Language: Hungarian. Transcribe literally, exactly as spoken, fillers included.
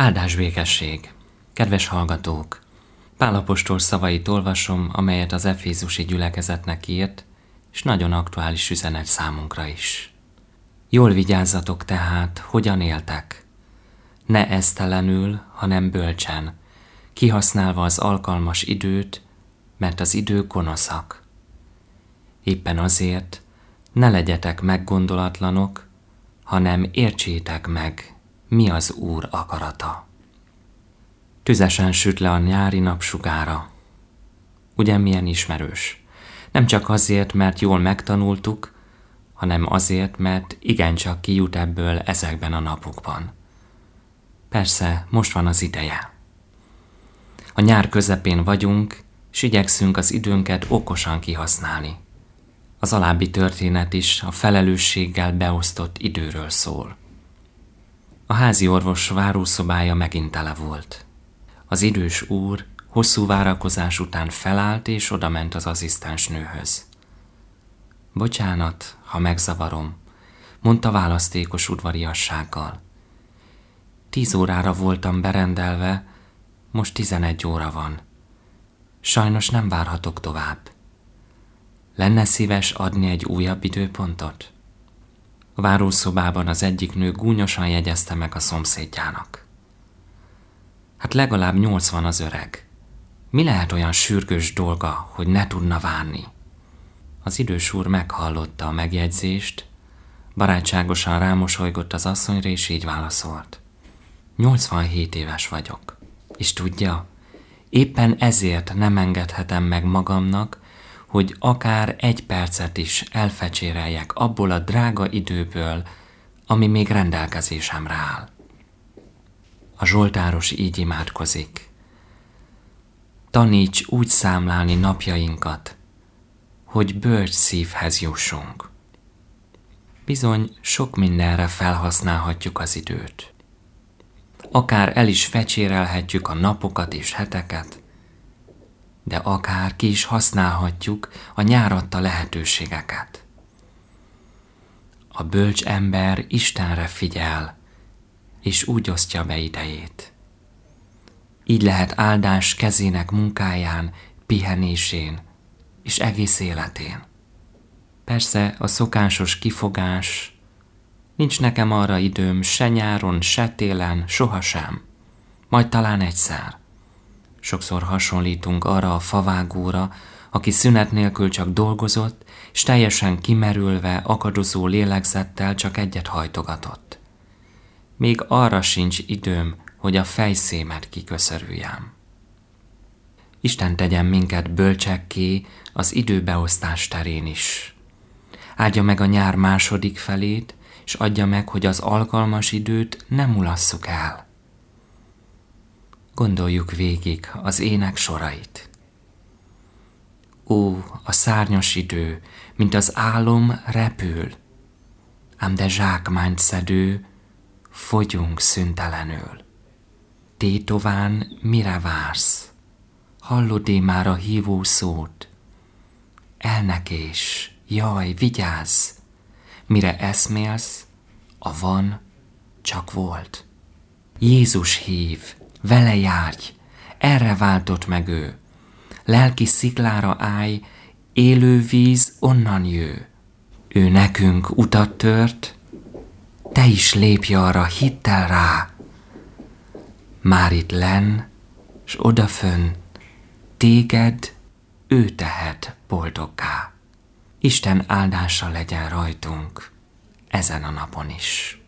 Áldás békesség! Kedves hallgatók! Pál apostol szavait olvasom, amelyet az efézusi gyülekezetnek írt, és nagyon aktuális üzenet számunkra is. Jól vigyázzatok tehát, hogyan éltek. Ne esztelenül, hanem bölcsen, kihasználva az alkalmas időt, mert az idők gonoszak. Éppen azért ne legyetek meggondolatlanok, hanem értsétek meg, mi az Úr akarata. Tüzesen süt le a nyári napsugára. Ugye milyen ismerős? Nem csak azért, mert jól megtanultuk, hanem azért, mert igencsak kijut ebből ezekben a napokban. Persze, most van az ideje. A nyár közepén vagyunk, s igyekszünk az időnket okosan kihasználni. Az alábbi történet is a felelősséggel beosztott időről szól. A házi orvos várószobája megint tele volt. Az idős úr hosszú várakozás után felállt és odament az asszisztens nőhöz. Bocsánat, ha megzavarom, mondta választékos udvariassággal. Tíz órára voltam berendelve, most tizenegy óra van. Sajnos nem várhatok tovább. Lenne szíves adni egy újabb időpontot? A várószobában az egyik nő gúnyosan jegyezte meg a szomszédjának. Hát legalább nyolcvan az öreg. Mi lehet olyan sürgős dolga, hogy ne tudna várni? Az idős úr meghallotta a megjegyzést, barátságosan rámosolygott az asszonyra, és így válaszolt. nyolcvanhét éves vagyok, és tudja, éppen ezért nem engedhetem meg magamnak, hogy akár egy percet is elfecséreljek abból a drága időből, ami még rendelkezésemre áll. A zsoltáros így imádkozik. Taníts úgy számlálni napjainkat, hogy bölcs szívhez jussunk. Bizony sok mindenre felhasználhatjuk az időt. Akár el is fecsérelhetjük a napokat és heteket, de akár ki is használhatjuk a nyár adta lehetőségeket. A bölcs ember Istenre figyel, és úgy osztja be idejét. Így lehet áldás kezének munkáján, pihenésén és egész életén. Persze a szokásos kifogás, nincs nekem arra időm se nyáron, se télen, sohasem, majd talán egyszer. Sokszor hasonlítunk arra a favágóra, aki szünet nélkül csak dolgozott, és teljesen kimerülve, akadozó lélegzettel csak egyet hajtogatott. Még arra sincs időm, hogy a fejszémet kiköszörüljem. Isten tegyen minket bölcsekké az időbeosztás terén is. Áldja meg a nyár második felét, és adja meg, hogy az alkalmas időt nem mulasszuk el. Gondoljuk végig az ének sorait. Ó, a szárnyas idő, mint az álom repül, ám de zsákmányt szedő, fogyunk szüntelenül. Tétován mire vársz? Hallod-é már a hívó szót? Elnekés, jaj, vigyázz! Mire eszmélsz, a van csak volt. Jézus hív, vele járj, erre váltott meg ő. Lelki sziklára állj, élő víz onnan jő. Ő nekünk utat tört, te is lépj arra hittel rá. Már itt lenn, s odafönn, téged ő tehet boldoggá. Isten áldása legyen rajtunk ezen a napon is.